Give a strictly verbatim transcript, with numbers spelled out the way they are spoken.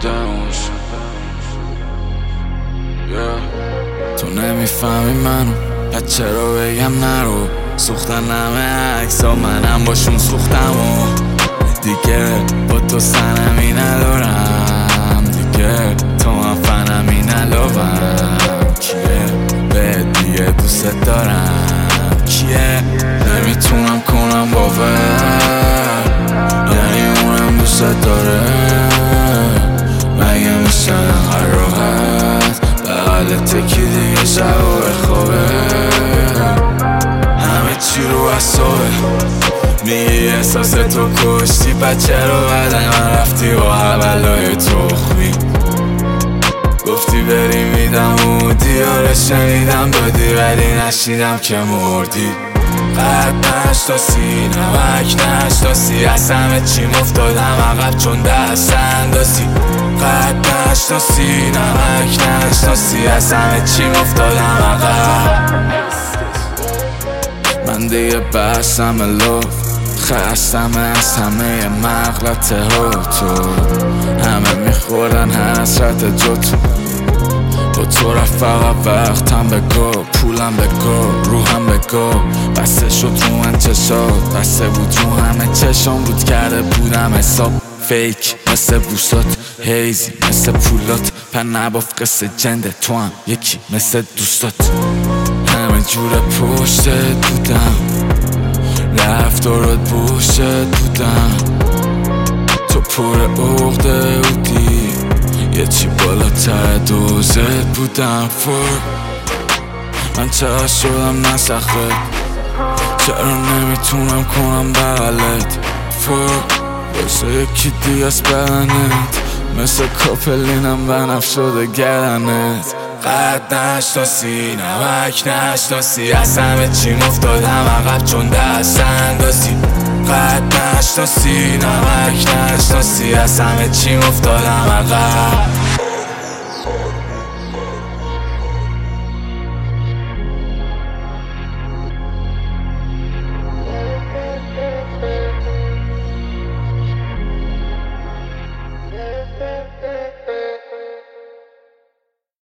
دموش تو نمیفهمی منو پس چرا بگم نرو سوختن همه عکس ها منم باشون سوختم و دیگه با تو سنمی ندارم دیگه تو هم فنمی نلوم کیه به دیگه دوست دارم کیه نمیتونم کنم باور یعنی اونم دوست داره مگه میشه انقدر راحت بغل تکی دیگه شب و بخوابه همه چی رو اصابه میگی احساس تو کشتی بچه رو بعد من رفتی با حولای تخمی گفتی بری میدم و دیاره شنیدم دادی ولی نشیدم که مردی قد نشتاسی نمک نشتاسی از همه چی مفتادم عقب چون دست اندازی قد نشتاسی نمک نشتاسی از همه چی مفتادم عقب من دیگه بستم لف خستم از همه مغلطه ها تو همه میخورن حسرت جاتو با تو رفت فقط وقتم بگو پولم بگو روحم بگو بسته شد رو من چشات بسته بود رو همه چشام بود کرده بودم حساب فیک مثل بوسات هیزی مثل پولات پر نباف قصه جنده تو هم یکی مثل دوستات همه جور پشتت بودم رفتارات بوشت بودم تو پر عقده بودی یه چی بالاتر دوزت بودم فور من چرا شدم نسخت چرا نمیتونم کنم بغلت فور واسه یکی دیگه از بدنت مثل کاپلینم بنف شده گردنت قد نشتاسی نمک نشتاسی از همه چی مفتادم عقب چون دست اندازی قد نشتاسی نمک نشتاسی از همه چی مفتادم عقب